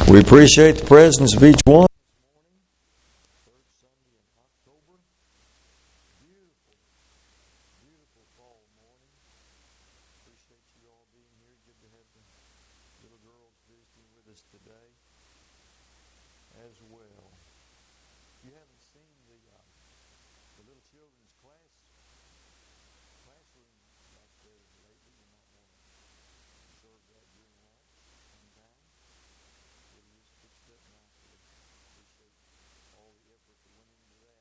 We appreciate the presence of each one. Third Sunday in October. Beautiful, beautiful fall morning. Appreciate you all being here. Good to have the little girls visiting with us today as well. You haven't seen the little children's classroom back there lately. You might want to observe that during lunch sometime. It is fixed up nicely. Appreciate all the effort that went into that.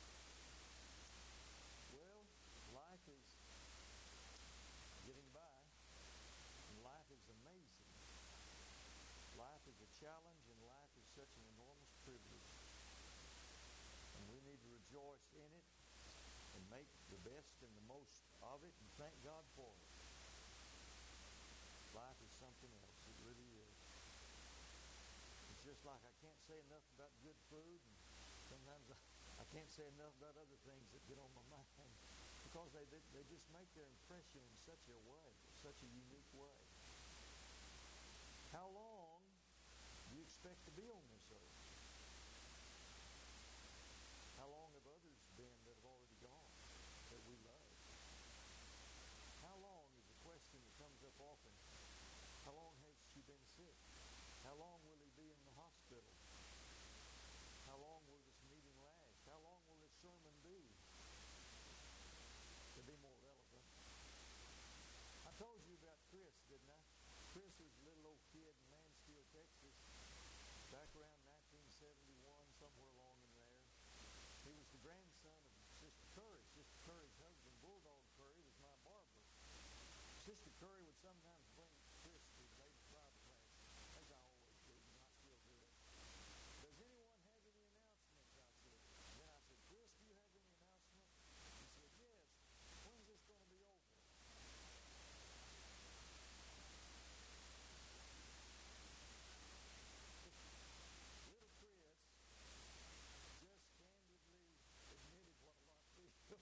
Well, life is getting by, and life is amazing. Life is a challenge, and life is such an enormous privilege. And we need to rejoice in it and make the best and the most of it and thank God for it. Life is something else. It really is. It's just like I can't say enough about good food, and sometimes I can't say enough about other things that get on my mind because they just make their impression in such a way, such a unique way. How long do you expect to be on this earth? How long have others been that have already gone, that we love? How long is a question that comes up often. How long has she been sick? How long will he be in the hospital? How long will this meeting last? How long will this sermon be? To be more relevant. I told you about Chris, didn't I? Chris was a little old kid in Mansfield, Texas, back around 1971, somewhere along in there. He was the grandson of Sister Curry. Sister Curry's husband, Bulldog Curry, was my barber. Sister Curry would sometimes bring Chris to the ladies' Bible class, as I always do, and I still do it. Does anyone have any announcements? I said. Then I said, Chris, do you have any announcement? He said, yes. When's this going to be over? Little Chris just candidly admitted what a lot of people.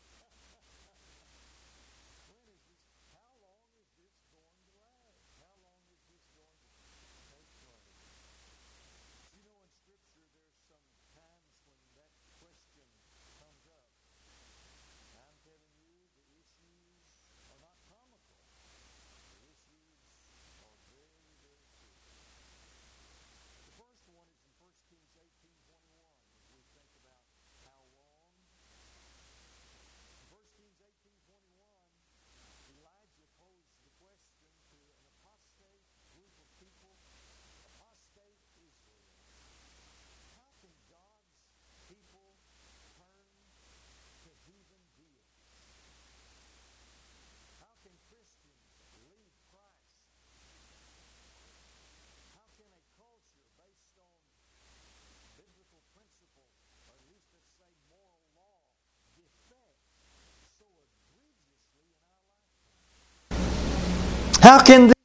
When is this? How long is this going to last? How long is this going to take place? You know, in Scripture, there's some times when that question comes up. I'm telling you, the issues are not comical. The issues are very, very serious. The first one is in 1 Kings 18:21, as we think about how long. In 1 Kings 18:21, Elijah posed the question to an apostate group of people, apostate Israel. How can God's people turn to heathen deities? How can Christians leave Christ? How can a culture based on biblical principle, or at least let's say moral law, defect so egregiously in our lifetime? How can